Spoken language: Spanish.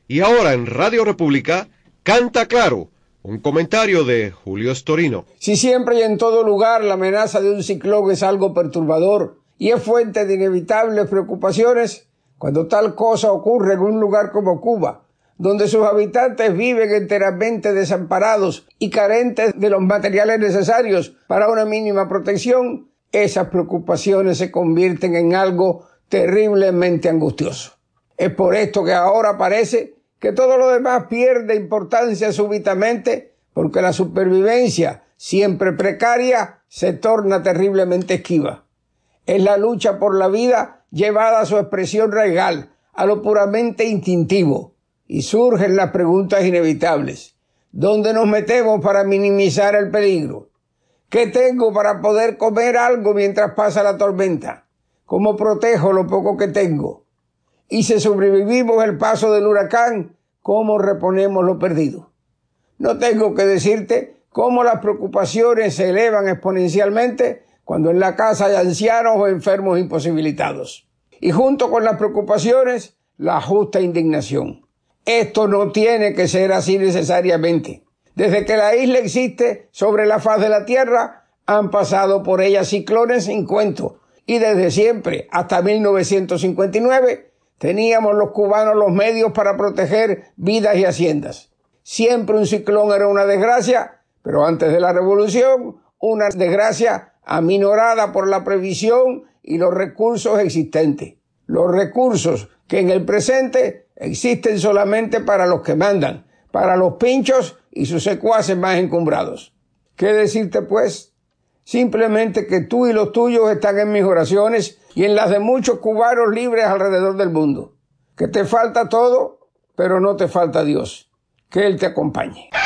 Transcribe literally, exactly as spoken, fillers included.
Y ahora en Radio República, Canta Claro, un comentario de Julio Storino. Si siempre y en todo lugar la amenaza de un ciclón es algo perturbador y es fuente de inevitables preocupaciones, cuando tal cosa ocurre en un lugar como Cuba, donde sus habitantes viven enteramente desamparados y carentes de los materiales necesarios para una mínima protección, esas preocupaciones se convierten en algo terriblemente angustioso. Es por esto que ahora parece que todo lo demás pierde importancia súbitamente, porque la supervivencia, siempre precaria, se torna terriblemente esquiva. Es la lucha por la vida llevada a su expresión real, a lo puramente instintivo, y surgen las preguntas inevitables. ¿Dónde nos metemos para minimizar el peligro? ¿Qué tengo para poder comer algo mientras pasa la tormenta? ¿Cómo protejo lo poco que tengo? Y si sobrevivimos el paso del huracán, ¿cómo reponemos lo perdido? No tengo que decirte cómo las preocupaciones se elevan exponencialmente cuando en la casa hay ancianos o enfermos imposibilitados. Y junto con las preocupaciones, la justa indignación. Esto no tiene que ser así necesariamente. Desde que la isla existe sobre la faz de la tierra, han pasado por ella ciclones sin cuento. Y desde siempre, hasta mil novecientos cincuenta y nueve, teníamos los cubanos los medios para proteger vidas y haciendas. Siempre un ciclón era una desgracia, pero antes de la revolución, una desgracia aminorada por la previsión y los recursos existentes. Los recursos que en el presente existen solamente para los que mandan, para los pinchos y sus secuaces más encumbrados. ¿Qué decirte pues? Simplemente que tú y los tuyos están en mis oraciones y en las de muchos cubanos libres alrededor del mundo. Que te falta todo, pero no te falta Dios. Que Él te acompañe.